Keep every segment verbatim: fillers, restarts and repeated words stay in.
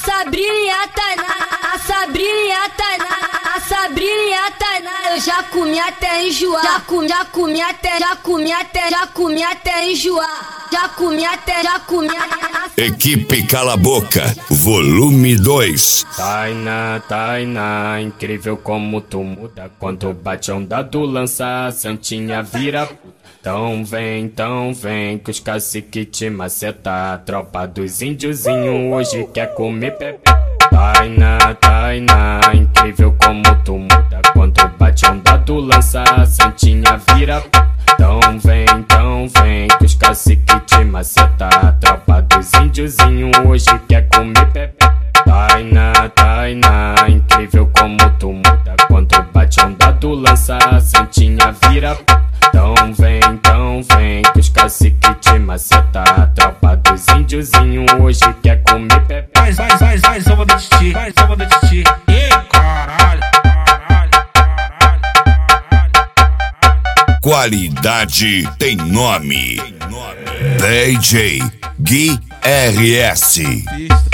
Sabrina e a Tainá, a Sabrina e a Tainá, a Sabrina e a Tainá, eu já comi até enjoar, já comi, já comi até, já comi até, já comi até enjoar, já comi até, já comi até. Equipe Cala Boca, volume dois. Tainá, Tainá, incrível como tu muda quando bate a onda do lança, a santinha vira. Então vem, então vem, que os cacique te maceta. A tropa dos índiozinhos hoje quer comer pepe. Tainá, Tainá, incrível como tu muda quando bate a onda do lança, a santinha vira. Então vem, então vem, que os cacique te maceta. A tropa dos índiozinhos hoje quer comer pepe. Tainá, Tainá, incrível como tu muda quando bate a onda do lança, a santinha vira. Então vem, então vem, que os cacique te maceta. A tropa dos índiozinhos hoje quer comer pepe. Vai, vai, vai, vai, samba do titi, vai, samba do titi. Ih, caralho, caralho, caralho, caralho. Qualidade tem nome. D J Gui R S.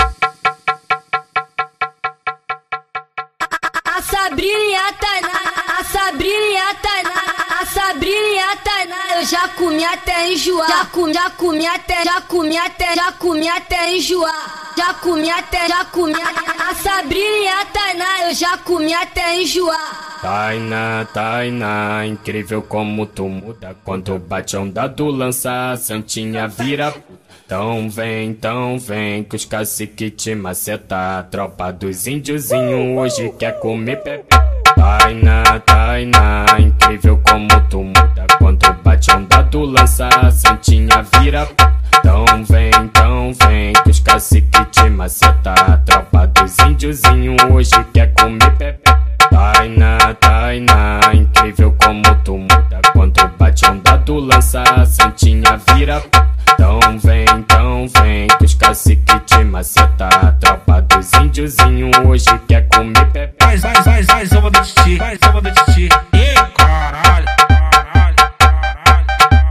A Sabrina e a Tainá, a Sabrina e a Tainá, a Sabrina e a Tainá, eu já comi até enjoar, já comi, já comi até, já comi até, já comi até enjoar, já comi até, já comi até. A Sabrina e a Tainá, eu já comi até enjoar. Tainá, Tainá, incrível como tu muda quando bate a onda do lança, a santinha vira. Então vem, então vem, que os cacique te maceta. A tropa dos índiozinhos hoje quer comer pepe. Tainá, Tainá, incrível como tu muda quando bate a onda do lança, a santinha vira. Então vem, então vem, que os cacique te maceta. A tropa dos índiozinhos hoje quer comer pepe. Tainá, Tainá, incrível como tu muda quando bate a onda do lança, a santinha vira. Então vem, então vem, que os cacique te maceta. A tropa dos índiozinhos hoje quer comer pepe. Vai, vai, vai, vai, samba do titi, vai, samba do titi. Ih, caralho, caralho, caralho,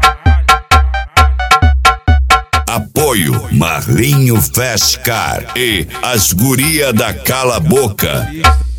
caralho. Apoio Marlinho Fast Car e as guria da Cala Boca.